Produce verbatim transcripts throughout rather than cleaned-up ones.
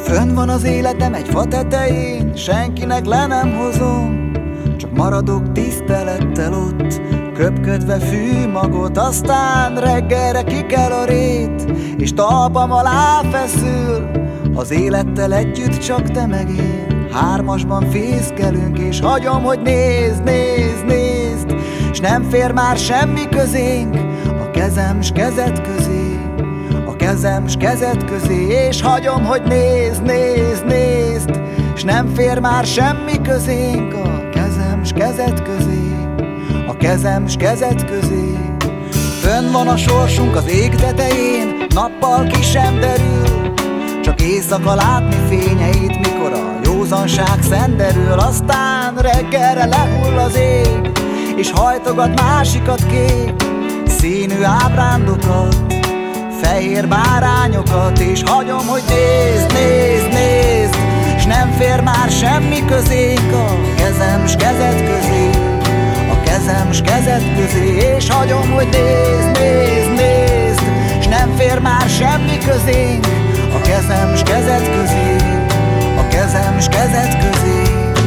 Fönn van az életem egy fa tetején, senkinek le nem hozom, csak maradok tisztelettel ott, köpködve fűmagot. Aztán reggelre kikel a rét, és talpam alá feszül. Az élettel együtt csak te meg én, hármasban fészkelünk, és hagyom, hogy nézd, nézd, nézd, s nem fér már semmi közénk a kezem s kezed közé, a kezem s kezed közé, és hagyom, hogy nézd, nézd, nézd, s nem fér már semmi közénk a kezem s kezed közé, a kezem s kezed közé. Fönn van a sorsunk az ég tetején, nappal ki sem derül, csak éjszaka látni fényeit, mikor a józanság szenderül. Aztán reggelre lehull az ég, és hajtogat másikat kék színű ábrándokat, fehér bárányokat, és hagyom, hogy nézd, nézd, nézd, s nem fér már semmi közénk a kezem s kezed közé, a kezem s kezed közé, és hagyom, hogy nézd, nézd, nézd, s nem fér már semmi közénk a kezem s kezed közé, a kezem s kezed közé.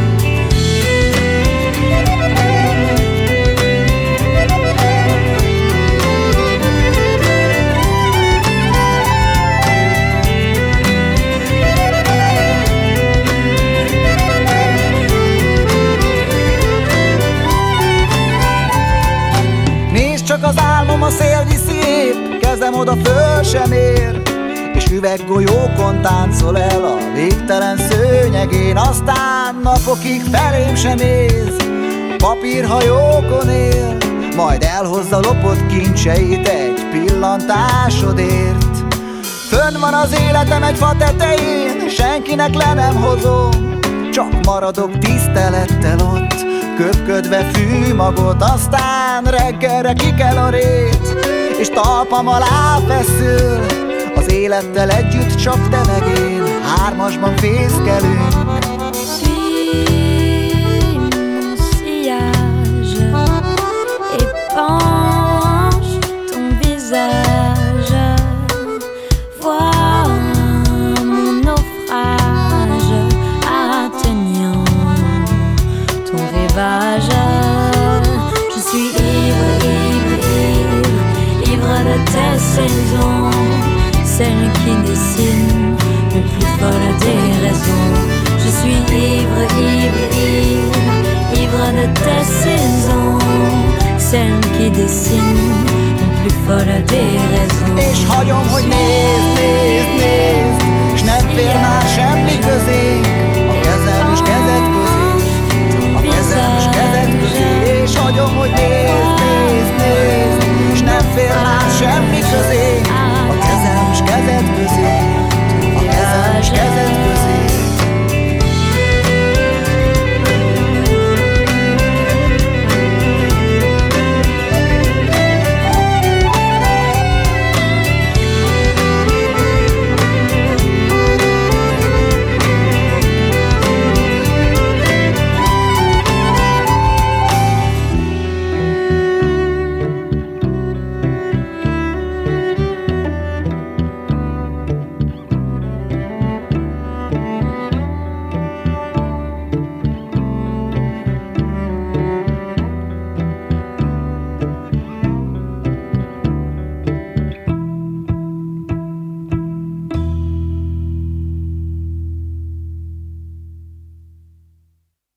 Nézd csak, az álmom a szél viszi épp, kezem oda föl sem ér, és üveggolyókon táncol el a végtelen szőnyegén. Aztán napokig felém sem néz, papírhajókon él, majd elhozza lopott kincseit egy pillantásodért. Fönn van az életem egy fa tetején, senkinek le nem hozom, csak maradok tisztelettel ott, köpködve fűmagot. Aztán reggelre kikel a rét, és talpam alá feszül. Az élettel együtt csak te meg én, hármasban fészkelünk. Je suis ivre, ivre, ivre, ivre de tes saisons, celles qui dessinent le plus folle des raisons. Je suis ivre, ivre, ivre, ivre de tes saisons, celles qui dessinent le plus folle des raisons. És hagyom, hogy nézd, nézd, nézd, s nem fér már semmi közénk a kezem s kezed közé, a kezem s kezed közé. És hagyom, hogy nézd, nézd, nézd, s nem fér már semmi közénk a kezem s kezed közé, a kezem s kezed közé.